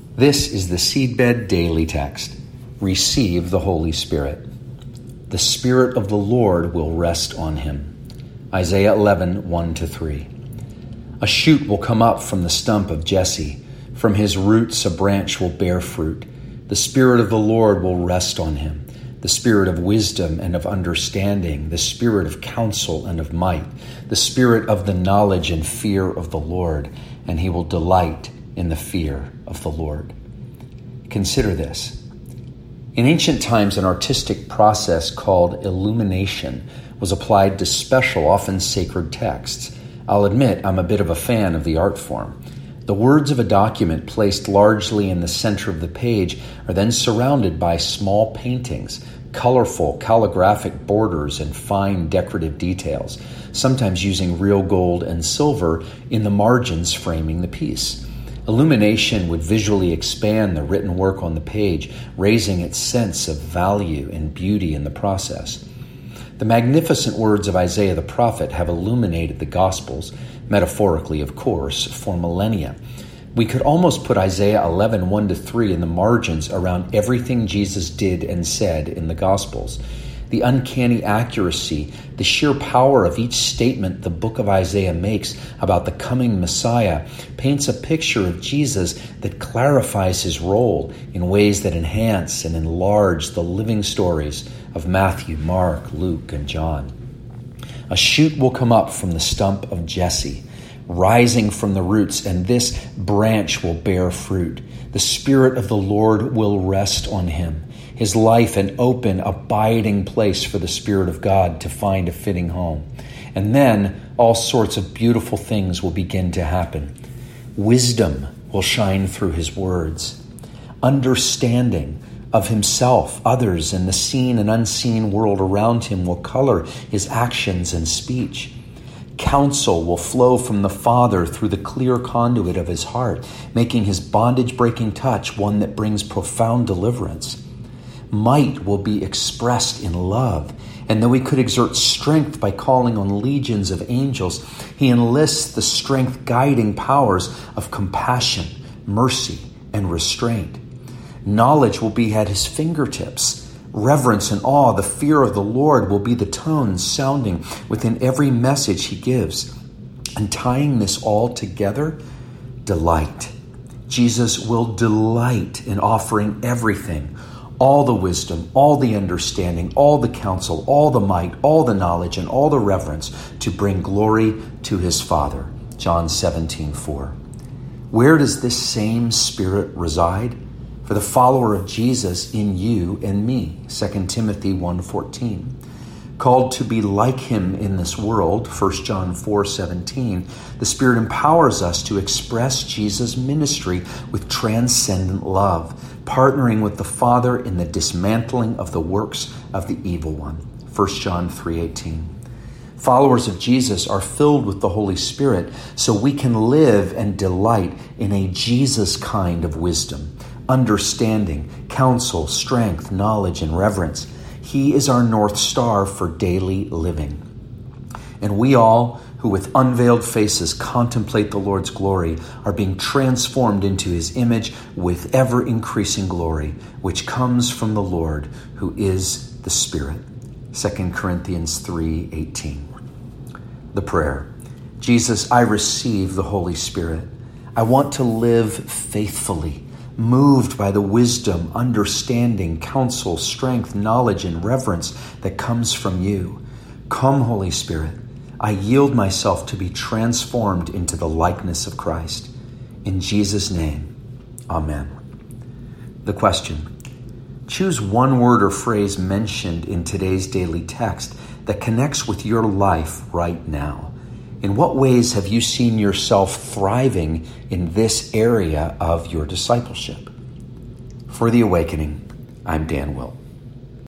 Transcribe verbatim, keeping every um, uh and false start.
This is the Seedbed Daily Text. Receive the Holy Spirit. The Spirit of the Lord will rest on him. Isaiah eleven, one to three. A shoot will come up from the stump of Jesse. From his roots a branch will bear fruit. The Spirit of the Lord will rest on him. The Spirit of wisdom and of understanding, the Spirit of counsel and of might, the Spirit of the knowledge and fear of the Lord, and he will delight in the fear of the Lord. Consider this. In ancient times, an artistic process called illumination was applied to special, often sacred texts. I'll admit I'm a bit of a fan of the art form. The words of a document placed largely in the center of the page are then surrounded by small paintings, colorful calligraphic borders, and fine decorative details, sometimes using real gold and silver in the margins framing the piece. Illumination would visually expand the written work on the page, raising its sense of value and beauty in the process. The magnificent words of Isaiah the prophet have illuminated the Gospels, metaphorically, of course, for millennia. We could almost put Isaiah eleven, one to three in the margins around everything Jesus did and said in the Gospels. The uncanny accuracy, the sheer power of each statement the book of Isaiah makes about the coming Messiah paints a picture of Jesus that clarifies his role in ways that enhance and enlarge the living stories of Matthew, Mark, Luke, and John. A shoot will come up from the stump of Jesse, rising from the roots, and this branch will bear fruit. The Spirit of the Lord will rest on him. His life an open, abiding place for the Spirit of God to find a fitting home. And then all sorts of beautiful things will begin to happen. Wisdom will shine through his words. Understanding of himself, others, and the seen and unseen world around him will color his actions and speech. Counsel will flow from the Father through the clear conduit of his heart, making his bondage-breaking touch one that brings profound deliverance. Might will be expressed in love, and though he could exert strength by calling on legions of angels, he enlists the strength-guiding powers of compassion, mercy, and restraint. Knowledge will be at his fingertips. Reverence and awe, the fear of the Lord, will be the tones sounding within every message he gives. And tying this all together, delight. Jesus will delight in offering everything, all the wisdom, all the understanding, all the counsel, all the might, all the knowledge, and all the reverence to bring glory to his Father. John seventeen, four. Where does this same Spirit reside? For the follower of Jesus, in you and me. Second Timothy one fourteen. Called to be like him in this world, First John four seventeen, the Spirit empowers us to express Jesus' ministry with transcendent love, partnering with the Father in the dismantling of the works of the evil one, First John three eighteen. Followers of Jesus are filled with the Holy Spirit so we can live and delight in a Jesus kind of wisdom, understanding, counsel, strength, knowledge, and reverence. He is our North Star for daily living. And we all, who with unveiled faces contemplate the Lord's glory, are being transformed into his image with ever-increasing glory, which comes from the Lord, who is the Spirit. Second Corinthians three eighteen. The prayer. Jesus, I receive the Holy Spirit. I want to live faithfully, moved by the wisdom, understanding, counsel, strength, knowledge, and reverence that comes from you. Come, Holy Spirit. I yield myself to be transformed into the likeness of Christ. In Jesus' name, amen. The question. Choose one word or phrase mentioned in today's daily text that connects with your life right now. In what ways have you seen yourself thriving in this area of your discipleship? For The Awakening, I'm Dan Wilt.